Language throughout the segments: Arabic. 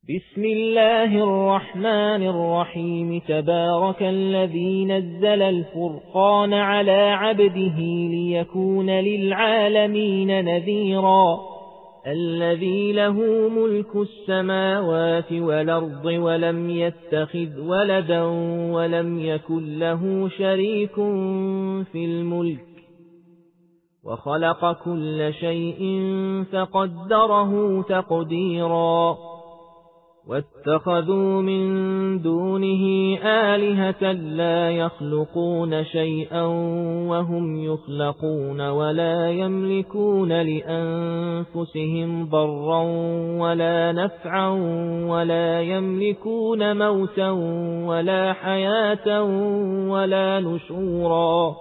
بسم الله الرحمن الرحيم. تبارك الذي نزل الفرقان على عبده ليكون للعالمين نذيرا. الذي له ملك السماوات والأرض ولم يتخذ ولدا ولم يكن له شريك في الملك وخلق كل شيء فقدره تقديرا. واتخذوا من دونه آلهة لا يخلقون شيئا وهم يخلقون ولا يملكون لأنفسهم ضرا ولا نفعا ولا يملكون موتا ولا حياة ولا نشورا.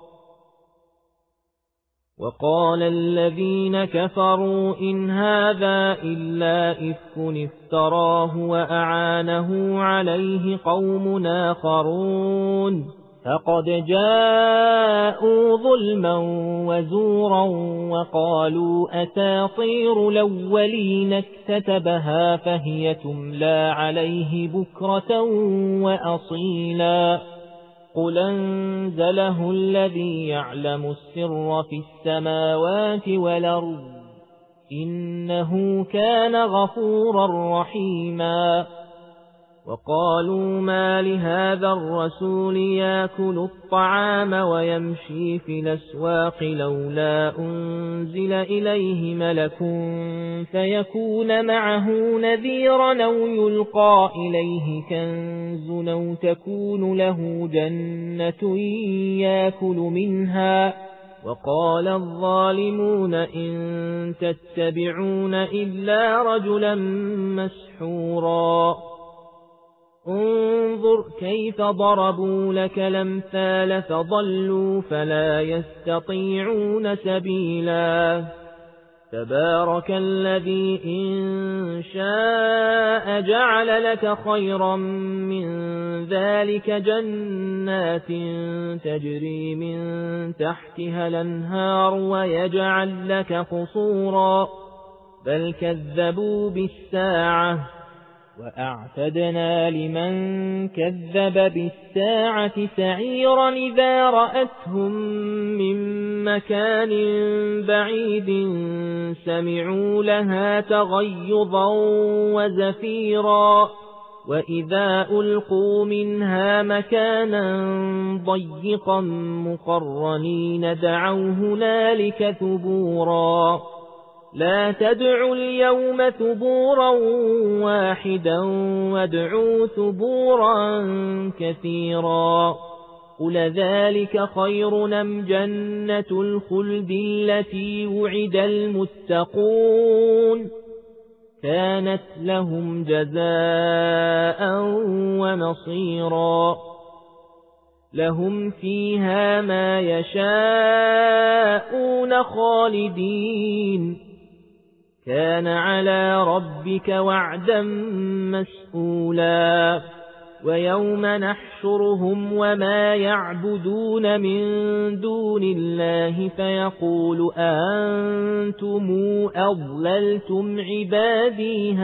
وقال الذين كفروا إن هذا إلا إفك افتراه وأعانه عليه قوم آخرون فقد جاءوا ظلما وزورا وقالوا أساطير الأولين اكتتبها فهي تملى عليه بكرة وأصيلا. قل أنزله الذي يعلم السر في السماوات والأرض إنه كان غفورا رحيما. وقالوا ما لهذا الرسول يأكل الطعام ويمشي في الأسواق لولا أنزل إليه ملك فيكون معه نذيرا أو يلقى إليه كنز أو تكون له جنة يأكل منها. وقال الظالمون إن تتبعون إلا رجلا مسحورا. انظر كيف ضربوا لك الأمثال فضلوا فلا يستطيعون سبيلا. تبارك الذي إن شاء جعل لك خيرا من ذلك جنات تجري من تحتها الأنهار ويجعل لك قصورا بل كذبوا بالساعة وأعتدنا لمن كذب بالساعة سعيرا إذا رأتهم من مكان بعيد سمعوا لها تغيظا وزفيرا وإذا ألقوا منها مكانا ضيقا مقرنين دعوا هنالك ثبورا. لا تدعوا اليوم ثبورا واحدا وادعوا ثبورا كثيرا. قل ذلك خير أم جنة الخلد التي وعد المتقون كانت لهم جزاء ومصيرا. لهم فيها ما يشاءون خالدين كان على ربك وعدا مسئولا. ويوم نحشرهم وما يعبدون من دون الله فيقول أنتم أضللتم عبادي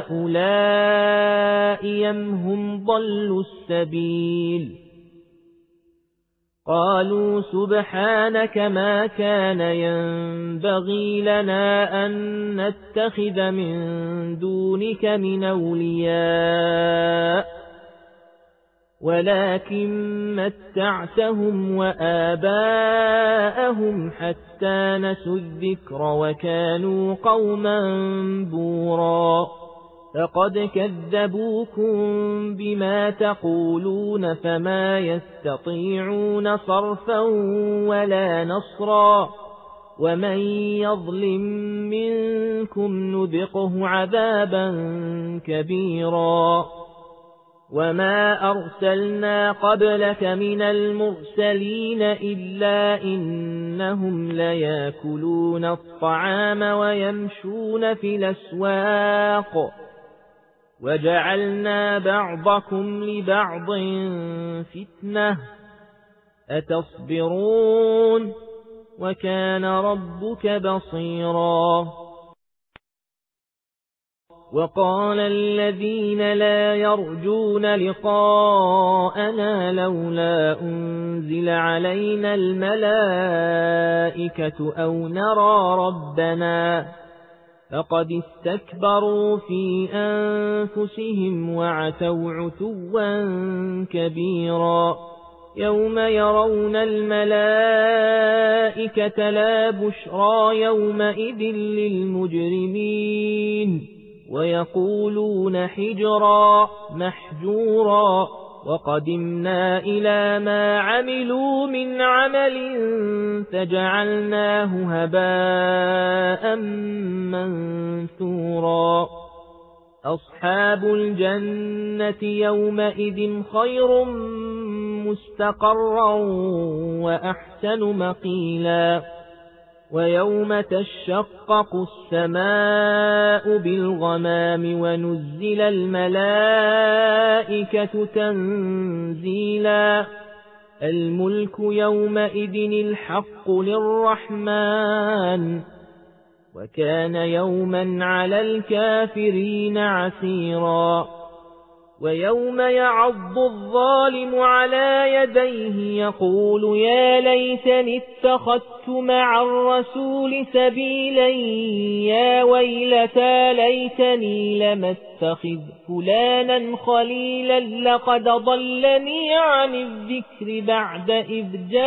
هؤلاء أم هم ضلوا السبيل. قالوا سبحانك ما كان ينبغي لنا أن نتخذ من دونك من أولياء ولكن متعتهم وآباءهم حتى نسوا الذكر وكانوا قوما بورا. فقد كذبوكم بما تقولون فما يستطيعون صرفا ولا نصرا. ومن يظلم منكم نذقه عذابا كبيرا. وما أرسلنا قبلك من المرسلين إلا إنهم ليأكلون الطعام ويمشون في الأسواق وجعلنا بعضكم لبعض فتنة أتصبرون وكان ربك بصيرا. وقال الذين لا يرجون لقاءنا لولا أنزل علينا الملائكة أو نرى ربنا فقد استكبروا في أنفسهم وعتوا عتوا كبيرا يوم يرون الملائكة لا بشرى يومئذ للمجرمين ويقولون حجرا محجورا وقدمنا إلى ما عملوا من عمل فجعلناه هباء منثورا أصحاب الجنة يومئذ خير مستقرا وأحسن مقيلا ويوم تشقق السماء بالغمام ونزل الملائكة تنزيلا الملك يومئذ الحق للرحمن وكان يوما على الكافرين عسيرا ويوم يعض الظالم على يديه يقول يا ليتني اتخذت مع الرسول سبيلا يا ويلتى ليتني لم اتخذ فلانا خليلا لقد ضلني عن الذكر بعد إذ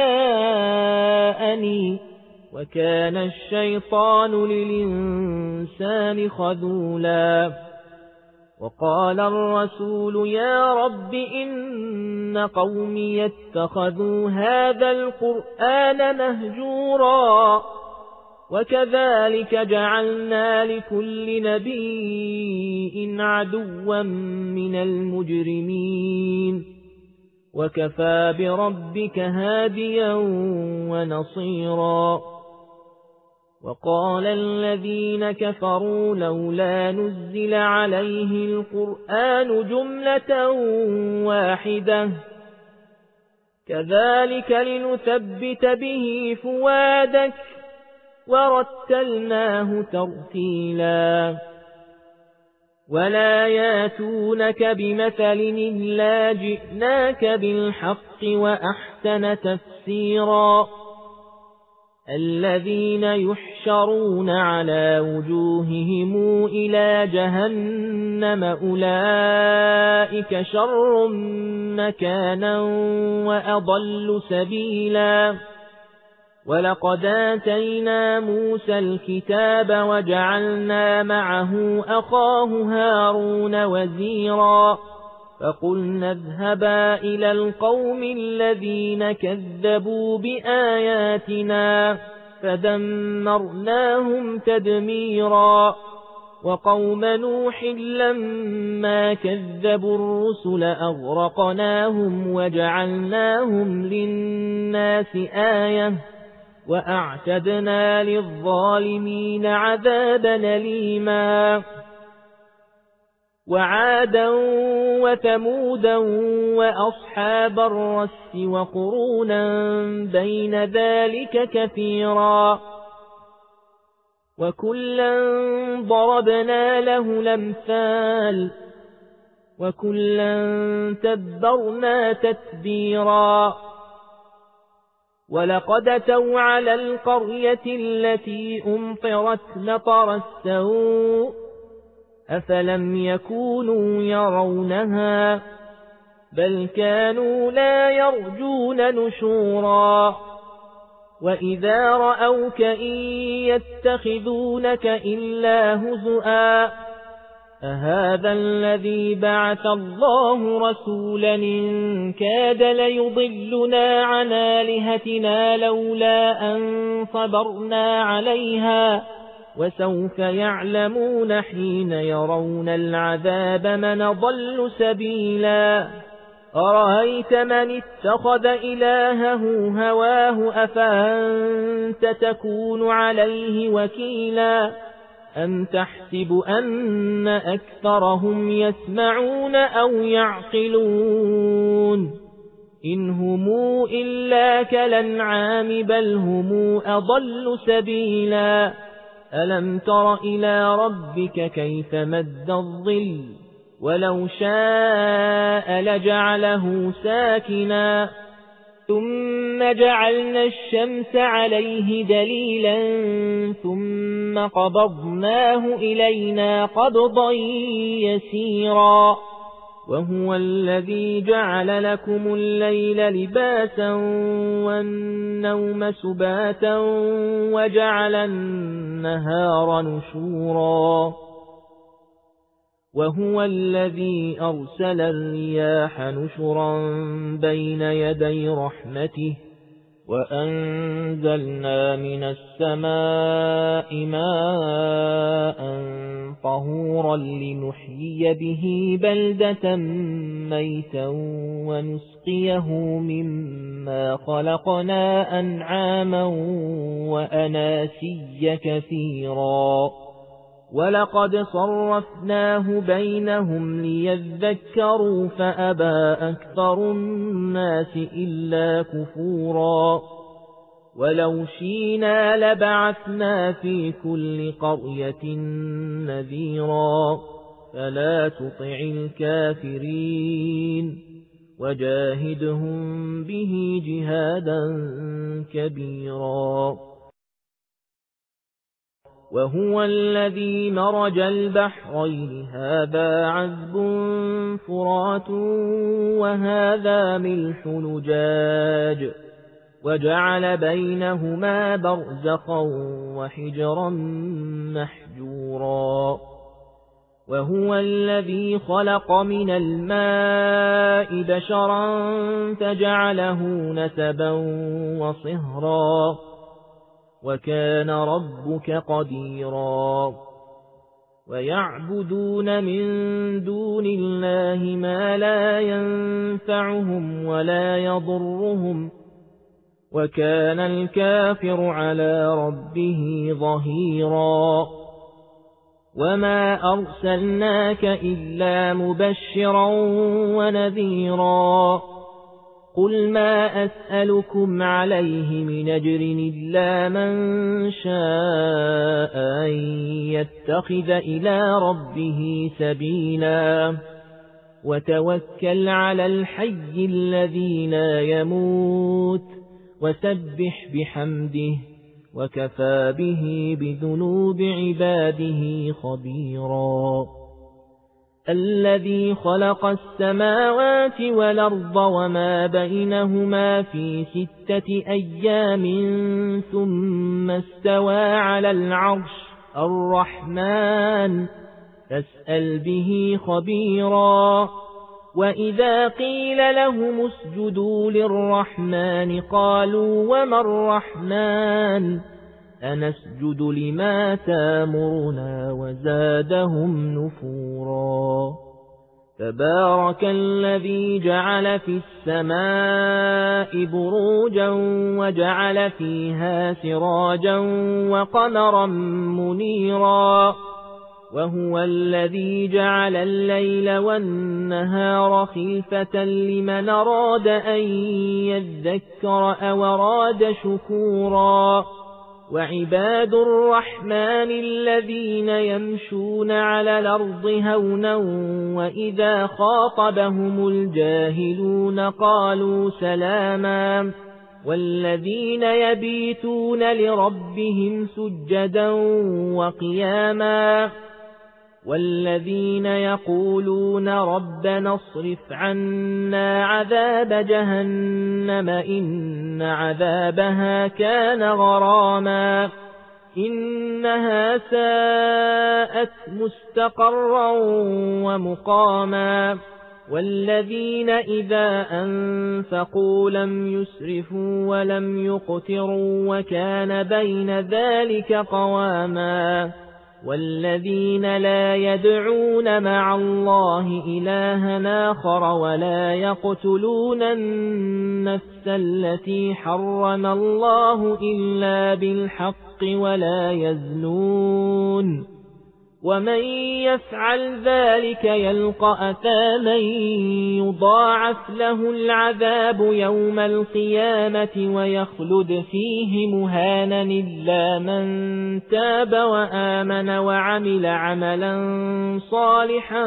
جاءني وكان الشيطان للإنسان خذولا وقال الرسول يا رب إن قومي اتخذوا هذا القرآن مهجورا وكذلك جعلنا لكل نبي عدوا من المجرمين وكفى بربك هاديا ونصيرا وقال الذين كفروا لولا نزل عليه القرآن جملة واحدة كذلك لنثبت به فؤادك ورتلناه ترتيلا ولا ياتونك بمثل إلا جئناك بالحق وأحسن تفسيرا الذين يحشرون على وجوههم إلى جهنم أولئك شر مكانا وأضل سبيلا ولقد آتينا موسى الكتاب وجعلنا معه أخاه هارون وزيرا فقلنا اذهبا إلى القوم الذين كذبوا بآياتنا فدمرناهم تدميرا وقوم نوح لما كذبوا الرسل أغرقناهم وجعلناهم للناس آية وأعتدنا للظالمين عذابا أليما وعادا وثمودا وأصحاب الرس وقرونا بين ذلك كثيرا وكلا ضربنا له الأمثال وكلا تبرنا تتبيرا ولقد أتوا على القرية التي أمطرت مطر السوء أفلم يكونوا يرونها بل كانوا لا يرجون نشورا وإذا رأوك إن يتخذونك إلا هزؤا أهذا الذي بعث الله رسولا إن كاد ليضلنا عن آلهتنا لولا أن صبرنا عليها وسوف يعلمون حين يرون العذاب من ضل سبيلا أرأيت من اتخذ إلهه هواه أفأنت تكون عليه وكيلا أم تحسب أن أكثرهم يسمعون أو يعقلون إن هم إلا كالأنعام بل هم أضل سبيلا ألم تر إلى ربك كيف مد الظل ولو شاء لجعله ساكنا ثم جعلنا الشمس عليه دليلا ثم قبضناه إلينا قبضا يسيرا وهو الذي جعل لكم الليل لباسا والنوم سباتا وجعل النهار نشورا وهو الذي أرسل الرياح نشرا بين يدي رحمته وأنزلنا من السماء ماء طهورا لنحيي به بلدة ميتا ونسقيه مما خلقنا أنعاما وأناسيا كثيرا ولقد صرفناه بينهم ليذكروا فأبى أكثر الناس إلا كفورا ولو شئنا لبعثنا في كل قرية نذيرا فلا تطع الكافرين وجاهدهم به جهادا كبيرا وهو الذي مرج البحرين هذا عذب فرات وهذا ملح نجاج وجعل بينهما برزخا وحجرا محجورا وهو الذي خلق من الماء بشرا فجعله نسبا وصهرا وكان ربك قديرا ويعبدون من دون الله ما لا ينفعهم ولا يضرهم وكان الكافر على ربه ظهيرا وما أرسلناك إلا مبشرا ونذيرا قل ما أسألكم عليه من أجر إلا من شاء أن يتخذ إلى ربه سبيلا وتوكل على الحي الذي لا يموت وسبح بحمده وكفى به بذنوب عباده خبيرا الذي خلق السماوات والأرض وما بينهما في 6 أيام ثم استوى على العرش الرحمن فاسأل به خبيرا وإذا قيل لهم اسجدوا للرحمن قالوا وما الرحمن أنسجد لما تامرنا وزادهم نفورا تبارك الذي جعل في السماء بروجا وجعل فيها سراجا وقمرا منيرا وهو الذي جعل الليل والنهار خلفة لمن أراد أن يذكر أو أراد شكورا وعباد الرحمن الذين يمشون على الأرض هونا وإذا خاطبهم الجاهلون قالوا سلاما والذين يبيتون لربهم سجدا وقياما والذين يقولون ربنا اصرف عنا عذاب جهنم إن عذابها كان غراما إنها ساءت مستقرا ومقاما والذين إذا أنفقوا لم يسرفوا ولم يقتروا وكان بين ذلك قواما والذين لا يدعون مع الله إلها آخر ولا يقتلون النفس التي حرم الله إلا بالحق ومن يفعل ذلك يلقى أثاما يضاعف له العذاب يوم القيامة ويخلد فيه مهانا إلا من تاب وآمن وعمل عملا صالحا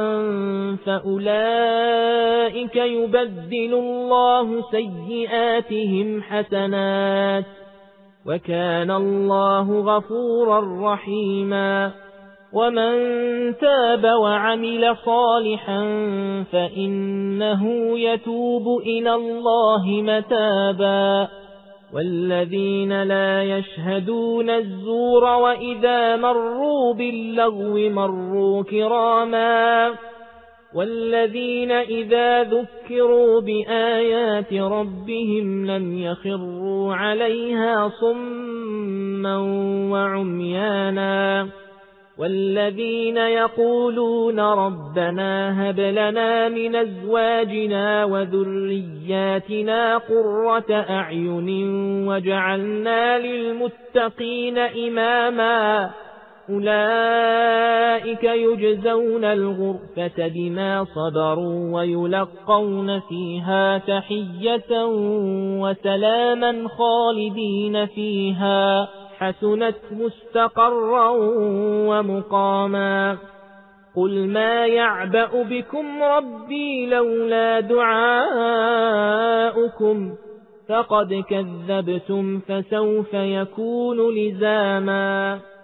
فأولئك يبدل الله سيئاتهم حسنات وكان الله غفورا رحيما ومن تاب وعمل صالحا فإنه يتوب إلى الله متابا والذين لا يشهدون الزور وإذا مروا باللغو مروا كراما والذين إذا ذكروا بآيات ربهم لم يخروا عليها صما وعميانا والذين يقولون ربنا هب لنا من أزواجنا وذرياتنا قرة أعين وجعلنا للمتقين إماما أولئك يجزون الغرفة بما صبروا ويلقون فيها تحية وسلاما خالدين فيها حسنت مستقرا ومقاما قل ما يعبأ بكم ربي لولا دعاؤكم فقد كذبتم فسوف يكون لزاما